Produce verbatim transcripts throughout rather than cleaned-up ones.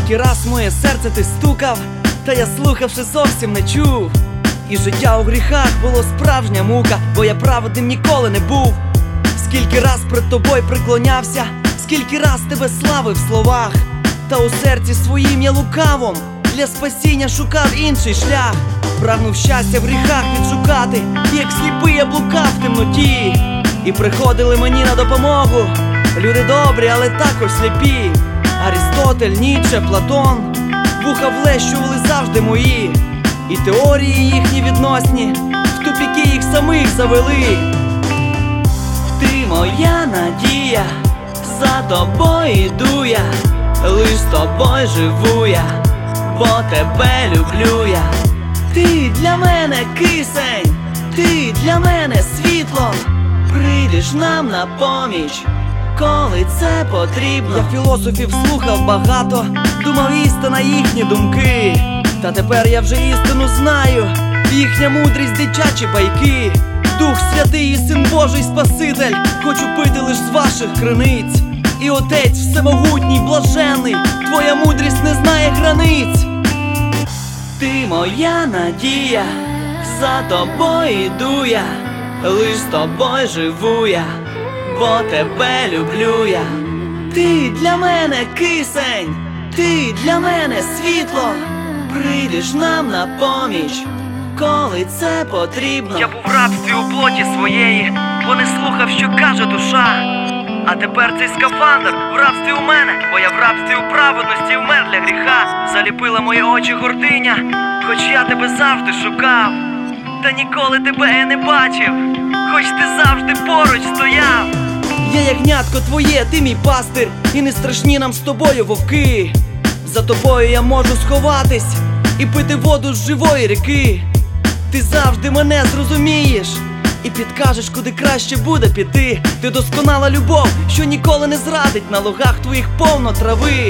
Скільки раз моє серце ти стукав, та я слухавши зовсім не чув. І життя у гріхах було справжня мука, бо я праведним ніколи не був. Скільки раз пред тобою приклонявся, скільки раз тебе славив в словах, та у серці своїм я лукавом для спасіння шукав інший шлях. Прагнув щастя в гріхах відшукати, як сліпий я блукав в темноті. І приходили мені на допомогу люди добрі, але також сліпі. Арістотель, Ніцше, Платон вуха влещували завжди мої, і теорії їхні відносні в тупіки їх самих завели. Ти моя надія, за тобою йду я, лиш з тобою живу я, бо тебе люблю я. Ти для мене кисень, ти для мене світло, прийдеш нам на поміч, коли це потрібно. Я філософів слухав багато, думав істина їхні думки. Та тепер я вже істину знаю, їхня мудрість дитячі байки. Дух Святий і Син Божий Спаситель, хочу пити лиш з ваших криниць. І Отець Всемогутній, блаженний, твоя мудрість не знає границь. Ти моя надія, за тобою йду я, лиш з тобою живу я, бо тебе люблю я. Ти для мене кисень, ти для мене світло, прийдеш нам на поміч, коли це потрібно. Я був в рабстві у плоті своєї, бо не слухав, що каже душа. А тепер цей скафандр в рабстві у мене, бо я в рабстві у праведності вмер для гріха. Заліпила мої очі гординя, хоч я тебе завжди шукав, та ніколи тебе я не бачив, хоч ти завжди поруч стояв. Я ягнятко твоє, ти мій пастир, і не страшні нам з тобою вовки. За тобою я можу сховатись і пити воду з живої ріки. Ти завжди мене зрозумієш і підкажеш, куди краще буде піти. Ти досконала любов, що ніколи не зрадить, на лугах твоїх повно трави.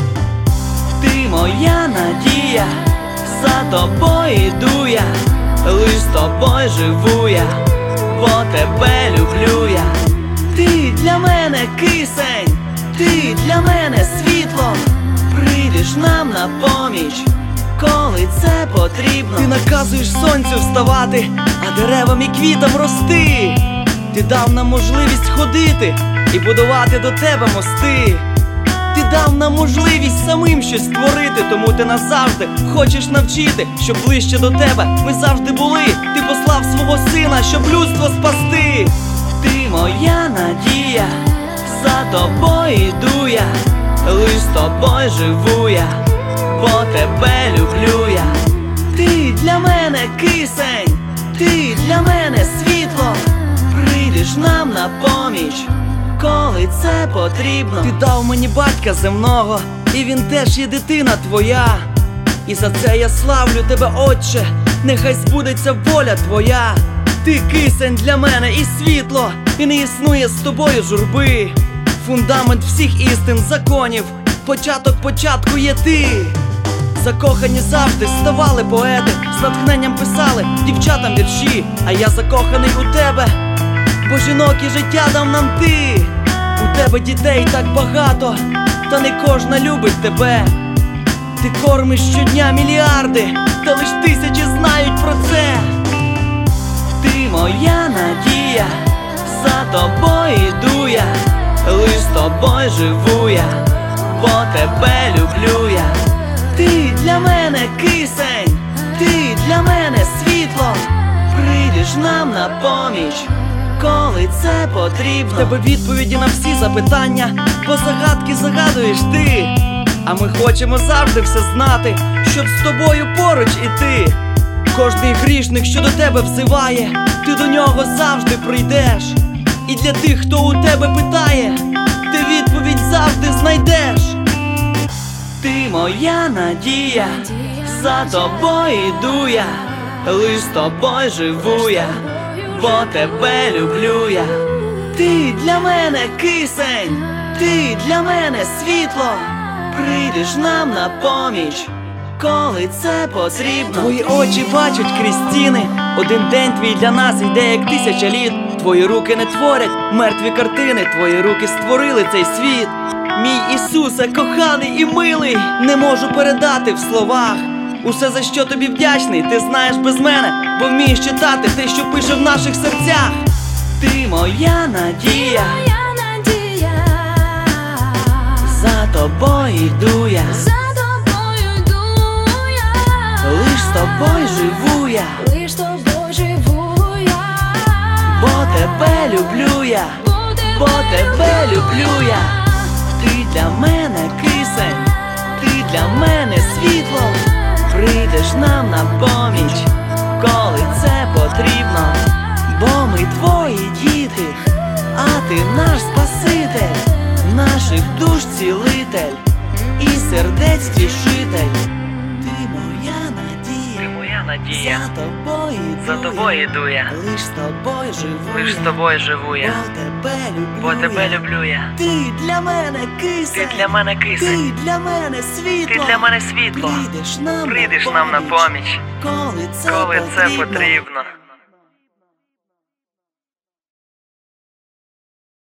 Ти моя надія, за тобою йду я, лиш з тобою живу я, бо тебе люблю я. Ти для мене кисень, ти для мене світло, прийдеш нам на поміч, коли це потрібно. Ти наказуєш сонцю вставати, а деревам і квітам рости. Ти дав нам можливість ходити і будувати до тебе мости. Ти дав нам можливість самим щось створити, тому ти нас завжди хочеш навчити, щоб ближче до тебе ми завжди були. Ти послав свого сина, щоб людство спасти. Ти моя надія, за тобою йду я, лиш з тобою живу я, бо тебе люблю я. Ти для мене кисень, ти для мене світло, прийдеш нам на поміч, коли це потрібно. Ти дав мені батька земного, і він теж є дитина твоя. І за це я славлю тебе, Отче, нехай збудеться воля твоя. Ти кисень для мене і світло, і не існує з тобою журби. Фундамент всіх істин, законів, початок початку є ти. Закохані завжди ставали поети, з натхненням писали дівчатам вірші. А я закоханий у тебе, бо жінок і життя дав нам ти. У тебе дітей так багато, та не кожна любить тебе. Ти кормиш щодня мільярди, та лиш тисячі знають про це. Ти моя надія, за тобою йду я, лиш з тобою живу я, бо тебе люблю я. Ти для мене кисень, ти для мене світло, прийдеш нам на поміч, коли це потрібно. В тебе відповіді на всі запитання, бо загадки загадуєш ти. А ми хочемо завжди все знати, щоб з тобою поруч іти. Кожний грішник, що до тебе взиває, ти до нього завжди прийдеш. І для тих, хто у тебе питає, ти відповідь завжди знайдеш. Ти моя надія, за тобою йду я, лиш з тобою живу я, бо тебе люблю я. Ти для мене кисень, ти для мене світло, прийдеш нам на поміч, коли це потрібно. Твої очі бачать крізь стіни, один день твій для нас йде як тисяча літ. Твої руки не творять мертві картини, твої руки створили цей світ. Мій Ісусе, коханий і милий, не можу передати в словах усе, за що тобі вдячний, ти знаєш без мене, бо вмієш читати те, що пише в наших серцях. Ти моя надія, за тобою йду я, лиш з тобою живу я, бо тебе люблю я, бо тебе люблю я. Ти для мене кисень, ти для мене світло, прийдеш нам на поміч, коли це потрібно, бо ми твої діти, а ти наш Спаситель, наших душ цілитель і сердець тішитель. Ти моя надія, Ти моя надія, за тобою йду, за тобою йду я, лиш з тобою живу лиш з я, тобою живу я, бо тебе люблю бо тебе я. люблю я. Ти для мене кисень, Ти для мене кисень, ти для мене світло, ти для мене світло, прийдеш нам, прийдеш на, нам на поміч, поміч, коли це коли це потрібно, потрібно,